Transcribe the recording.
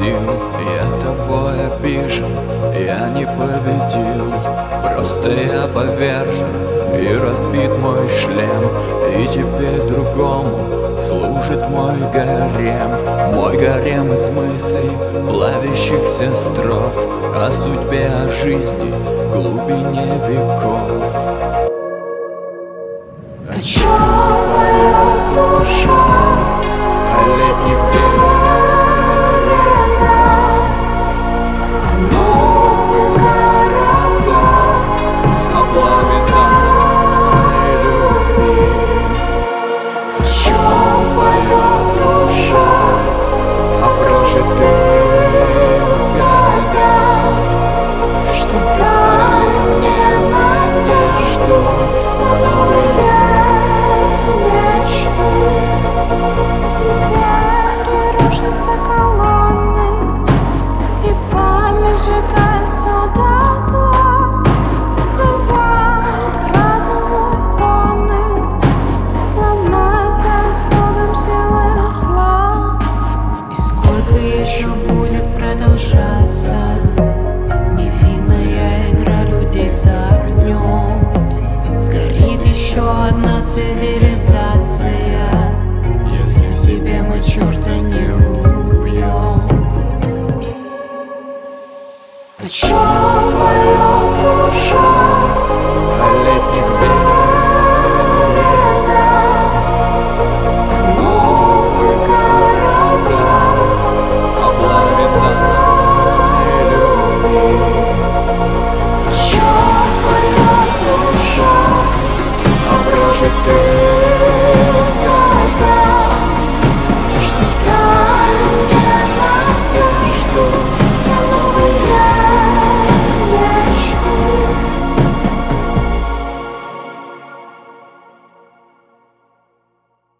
сил. Я тобой обижен, я не победил. Просто я повержен, и разбит мой шлем. И теперь другому служит мой гарем. Мой гарем из мыслей, плавящихся строф, о судьбе, о жизни, глубине веков. О чем поет душа? О летних берегах, О новых городах, о пламенной любви. о чем поет душа? О прожитых годах, Что дали мне надежду на новые мечты. Теперь рушатся колонны, и память сжигается дотла. Взывают к разуму иконы, ломаются с Богом силы зла. И сколько еще будет продолжаться невинная игра людей с огнем? Сгорит еще одна цивилизация, если в себе мы черта не убьем. О чем поет душа? о летних берегах.